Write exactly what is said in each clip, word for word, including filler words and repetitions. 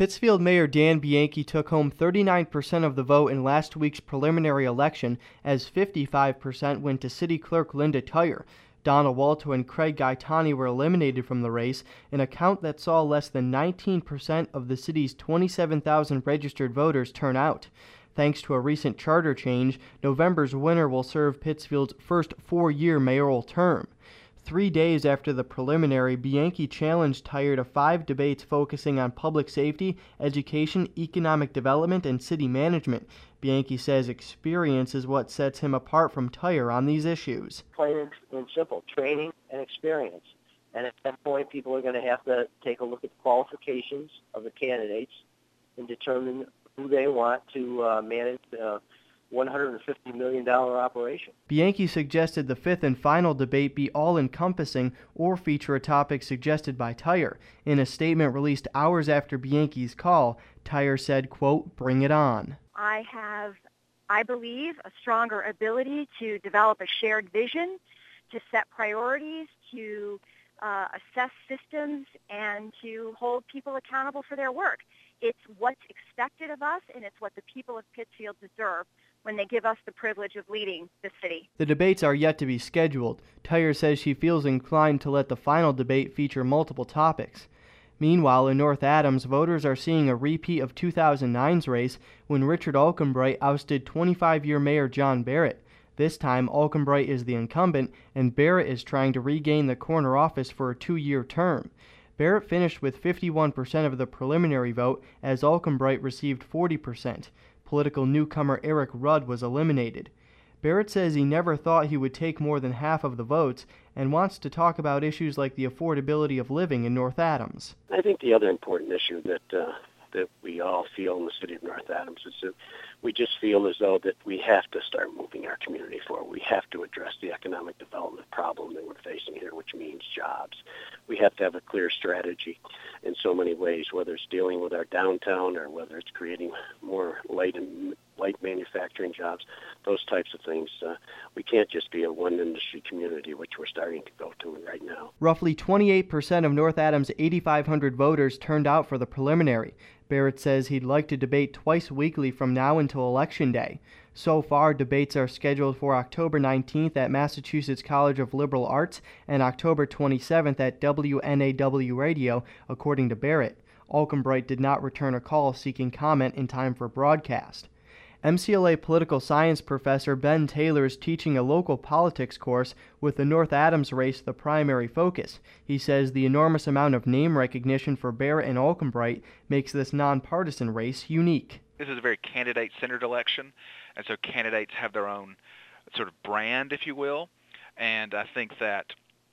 Pittsfield Mayor Dan Bianchi took home thirty-nine percent of the vote in last week's preliminary election, as fifty-five percent went to City Clerk Linda Tyer. Donna Walto and Craig Gaetani were eliminated from the race, in a count that saw less than nineteen percent of the city's twenty-seven thousand registered voters turn out. Thanks to a recent charter change, November's winner will serve Pittsfield's first four-year mayoral term. Three days after the preliminary, Bianchi challenged Tyer to five debates focusing on public safety, education, economic development, and city management. Bianchi says experience is what sets him apart from Tyer on these issues. Plain and simple, training and experience. And at that point, people are going to have to take a look at the qualifications of the candidates and determine who they want to uh, manage uh, one hundred fifty million dollars operation. Bianchi suggested the fifth and final debate be all-encompassing or feature a topic suggested by Tyer. In a statement released hours after Bianchi's call, Tyer said, quote, "Bring it on." I have, I believe, a stronger ability to develop a shared vision, to set priorities, to uh, assess systems, and to hold people accountable for their work. It's what's expected of us, and it's what the people of Pittsfield deserve when they give us the privilege of leading the city. The debates are yet to be scheduled. Tyer says she feels inclined to let the final debate feature multiple topics. Meanwhile, in North Adams, voters are seeing a repeat of two thousand nine's race when Richard Alkenbright ousted twenty-five-year Mayor John Barrett. This time, Alkenbright is the incumbent, and Barrett is trying to regain the corner office for a two-year term. Barrett finished with fifty-one percent of the preliminary vote, as Alkenbright received forty percent. Political newcomer Eric Rudd was eliminated. Barrett says he never thought he would take more than half of the votes and wants to talk about issues like the affordability of living in North Adams. I think the other important issue that uh, that we all feel in the city of North Adams is that we just feel as though that we have to start moving our community forward. We have to address the economic development problem that we're facing here, which means jobs. We have to have a clear strategy in so many ways, whether it's dealing with our downtown or whether it's creating more light and light manufacturing jobs, those types of things. Uh, we can't just be a one-industry community, which we're starting to go to right now. Roughly twenty-eight percent of North Adams' eighty-five hundred voters turned out for the preliminary. Barrett says he'd like to debate twice weekly from now until Election Day. So far, debates are scheduled for October nineteenth at Massachusetts College of Liberal Arts and October twenty-seventh at W N A W Radio, according to Barrett. Alkenbright did not return a call seeking comment in time for broadcast. M C L A political science professor Ben Taylor is teaching a local politics course with the North Adams race the primary focus. He says the enormous amount of name recognition for Barrett and Alkenbright makes this nonpartisan race unique. This is a very candidate-centered election, and so candidates have their own sort of brand, if you will, and I think that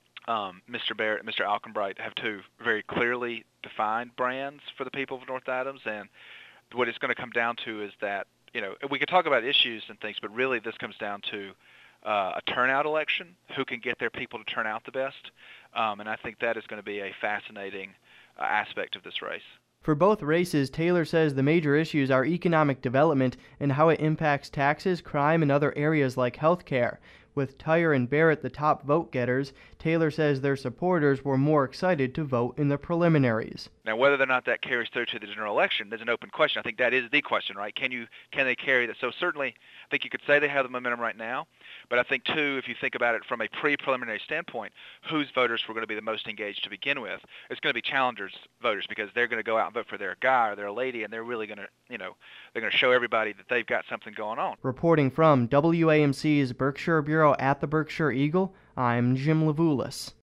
um, Mister Barrett and Mister Alkenbright have two very clearly defined brands for the people of North Adams, and what it's going to come down to is that You know, we could talk about issues and things, but really this comes down to uh, a turnout election, who can get their people to turn out the best, um, and I think that is going to be a fascinating uh, aspect of this race. For both races, Taylor says the major issues are economic development and how it impacts taxes, crime, and other areas like health care. With Tyer and Barrett the top vote-getters, Taylor says their supporters were more excited to vote in the preliminaries. Now, whether or not that carries through to the general election is an open question. I think that is the question, right? Can you can they carry that? So certainly, I think you could say they have the momentum right now, but I think, too, if you think about it from a pre-preliminary standpoint, whose voters were going to be the most engaged to begin with, it's going to be challengers voters, because they're going to go out and vote for their guy or their lady, and they're really going to, you know, they're going to show everybody that they've got something going on. Reporting from W A M C's Berkshire Bureau at the Berkshire Eagle, I'm Jim Levulis.